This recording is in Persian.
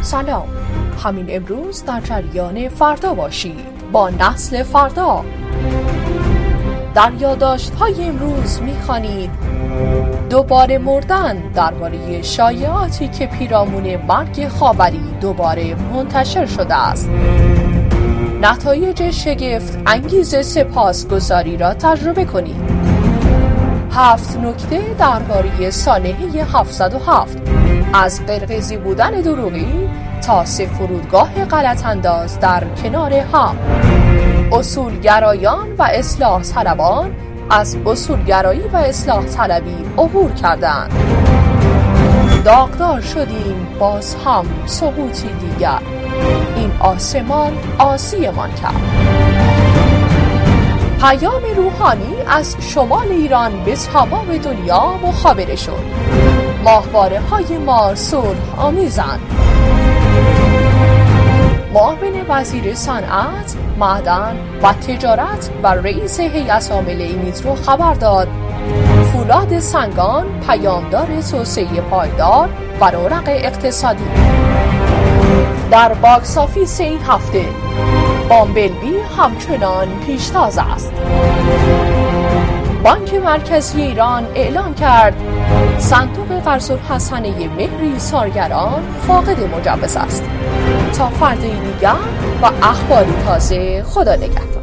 سلام، همین امروز در جریان فردا باشید با نسل فردا. در یادداشت‌های امروز می‌خوانید دوباره مردن درباره شایعاتی که پیرامون مرگ خاوری دوباره منتشر شده است. نتایج شگفت انگیز سپاسگزاری را تجربه کنید. 7 نکته درباره سانحه 707 از قرقیزی بودن دروغی تا 3 فرودگاه غلط‌انداز در کنار هم. اصولگرایان و اصلاح طلبان از اصولگرایی و اصلاح طلبی عبور کردند. داغدار شدیم باز هم سقوطی دیگر، این آسمان آسیمان کرد. پیام روحانی از شمال ایران به تمام دنیا مخابره شد. ماهواره های ما صلح آمیزند. معاون وزیر صنعت، معدن و تجارت و رئیس هیئت عامله مترو خبر داد فولاد سنگان پیامدار توسعه پایدار و رونق اقتصادی. در باکس آفیس این هفته بامبلبی همچنان پیشتاز است. بانک مرکزی ایران اعلام کرد صندوق قرض الحسنه مهر ایثارگران فاقد مجوز است. تا فردا دیگر و اخباری تازه، خدا نگهدار.